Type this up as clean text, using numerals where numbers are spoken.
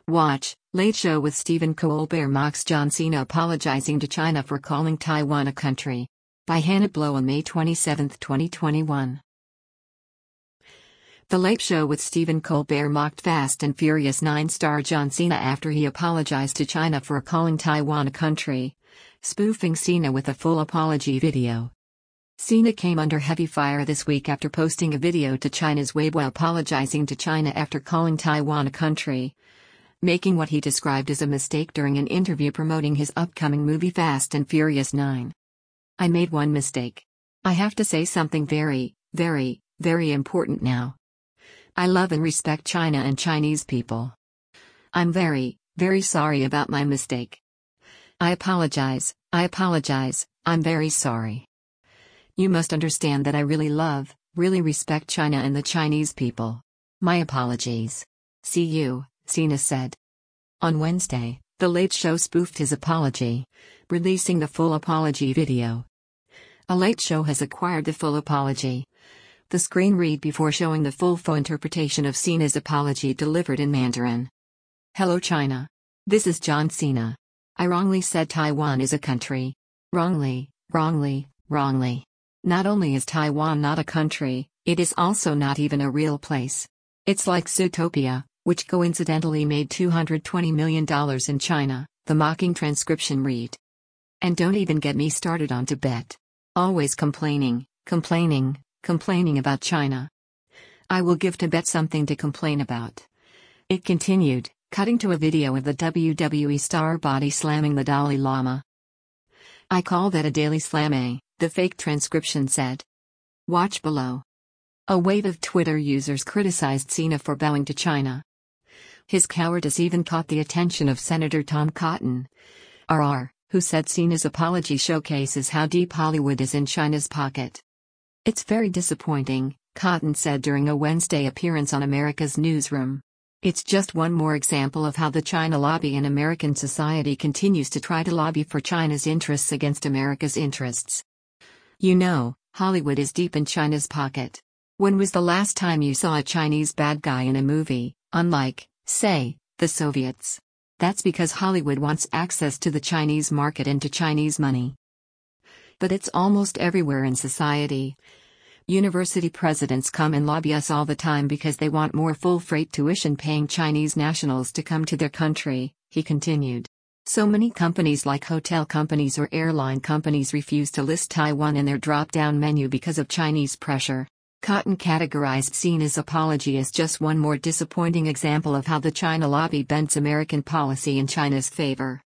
Watch, Late Show with Stephen Colbert mocks John Cena apologizing to China for calling Taiwan a country. By Hannah Blow on May 27, 2021. The Late Show with Stephen Colbert mocked Fast and Furious 9 star John Cena after he apologized to China for calling Taiwan a country, spoofing Cena with a full apology video. Cena came under heavy fire this week after posting a video to China's Weibo apologizing to China after calling Taiwan a country, making what he described as a mistake during an interview promoting his upcoming movie Fast and Furious 9. "I made one mistake. I have to say something very, very, very important now. I love and respect China and Chinese people. I'm very, very sorry about my mistake. I apologize, I'm very sorry. You must understand that I really love, really respect China and the Chinese people. My apologies. See you," Cena said. On Wednesday, The Late Show spoofed his apology, releasing the full apology video. A Late Show has acquired the full apology. The screen read before showing the full interpretation of Cena's apology delivered in Mandarin. "Hello China. This is John Cena. I wrongly said Taiwan is a country. Wrongly. Not only is Taiwan not a country, it is also not even a real place. It's like Zootopia, which coincidentally made $220 million in China," the mocking transcription read. "And don't even get me started on Tibet. Always complaining about China. I will give Tibet something to complain about." It continued, cutting to a video of the WWE star body slamming the Dalai Lama. "I call that a daily slam, the fake transcription said. Watch below. A wave of Twitter users criticized Cena for bowing to China. His cowardice even caught the attention of Senator Tom Cotton, RR, who said Cena's apology showcases how deep Hollywood is in China's pocket. "It's very disappointing," Cotton said during a Wednesday appearance on America's Newsroom. "It's just one more example of how the China lobby in American society continues to try to lobby for China's interests against America's interests. You know, Hollywood is deep in China's pocket. When was the last time you saw a Chinese bad guy in a movie, unlike, say, the Soviets? That's because Hollywood wants access to the Chinese market and to Chinese money. But it's almost everywhere in society. University presidents come and lobby us all the time because they want more full-freight tuition-paying Chinese nationals to come to their country," he continued. "So many companies like hotel companies or airline companies refuse to list Taiwan in their drop-down menu because of Chinese pressure." Cotton categorized Cena's apology as just one more disappointing example of how the China lobby bends American policy in China's favor.